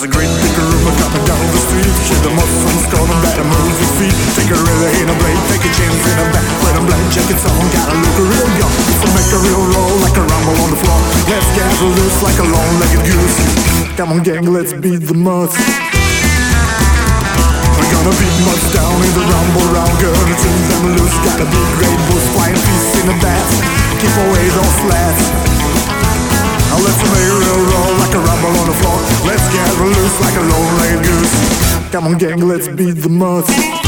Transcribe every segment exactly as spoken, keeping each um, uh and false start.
There's a great big rumor coming down the street. Hear the Muslims calling, better move your feet. Take a really in a blade, take a chance in a back. With a black jackets on, gotta look real young. So make a real roll like a rumble on the floor. Let's get loose like a long-legged goose. Come on gang, let's beat the mutts. We're gonna beat mutts down in the rumble round. Gonna turn them loose, got a big great bulls flying feast in the bat. Keep away those slats. Now let's make a real roll like a rumble on the floor. Let's get loose like a long-legged goose. Come on gang, let's beat the mutts.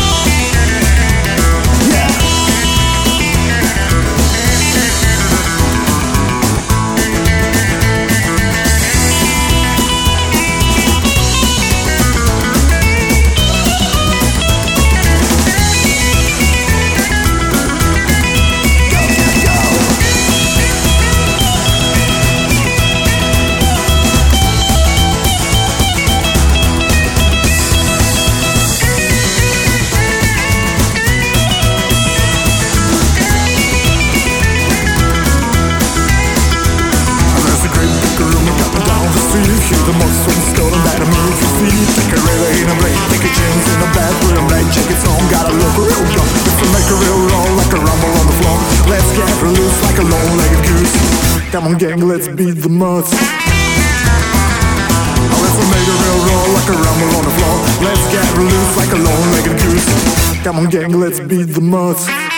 Hear the Muslims calling, better move your feet. Take a really in a blade, take a chance in a bed. With a black jackets on, gotta look real young. Let's make a real roll like a rumble on the floor. Let's get loose like a long-legged goose. Come on gang, let's beat the mutts. Now let's make a real roll like a rumble on the floor. Let's get loose like a long-legged goose. Come on gang, let's beat the mutts.